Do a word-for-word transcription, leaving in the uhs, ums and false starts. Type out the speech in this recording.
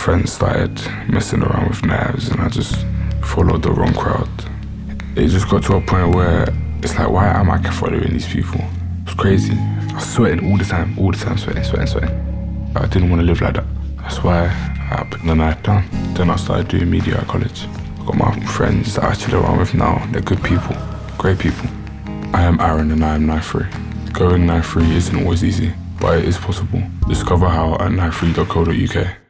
friends started messing around with knives and I just followed the wrong crowd. It just got to a point where it's like, why am I following these people? It's crazy. I was sweating all the time, all the time, sweating, sweating, sweating. I didn't want to live like that. That's why I put the knife down. Then I started doing media at college. I got my friends that I chill around with now. They're good people, great people. I am Aaron and I am knife free. Going knife free isn't always easy, but it is possible. Discover how at knife free dot co dot U K.